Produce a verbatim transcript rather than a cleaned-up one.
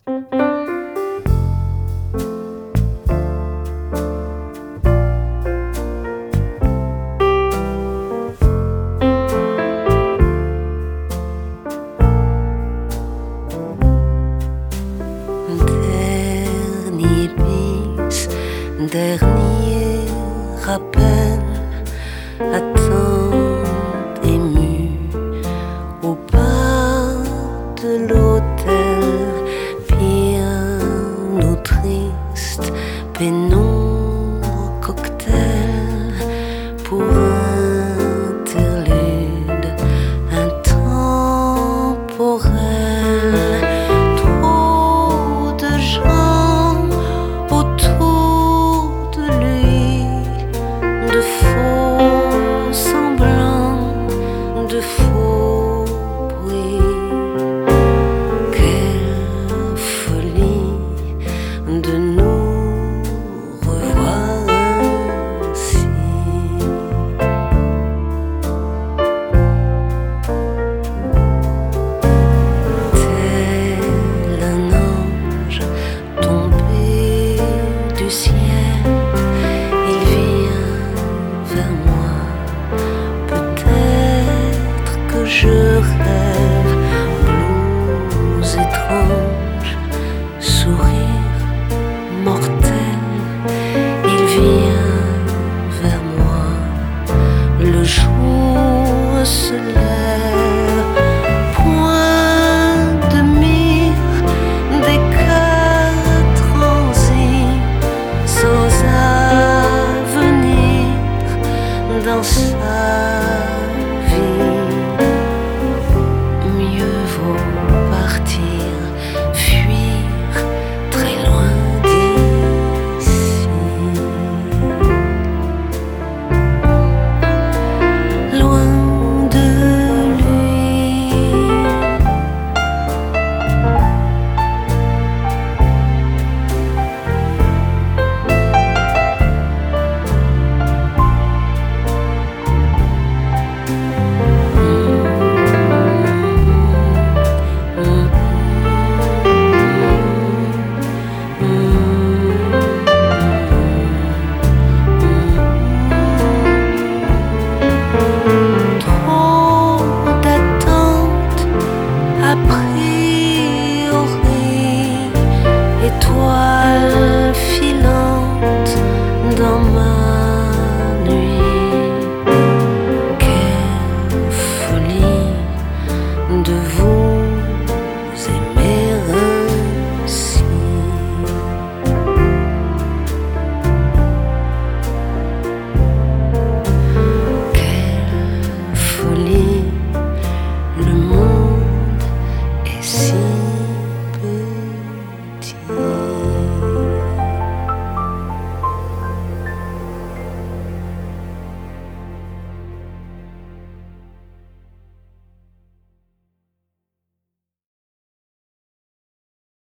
Dernier bis, dernier rappel, attente émue au bas de l'hôtel, piano triste, pénombre cocktail pour interlude intemporel. Trop de gens autour de lui, de faux semblants, de faux bruits. Quelle folie de nous revoir ainsi. Tel un ange tombé du ciel, il vient vers moi. Peut-être que je rêve, blues étranges, sourire mortel. Il vient vers moi, le jour se lève, point de mire, des cœurs transis, sans avenir dans sa vie. Mieux vaut partir, fuir très loin d'ici, loin de lui. Trop d'attentes a priori, et toi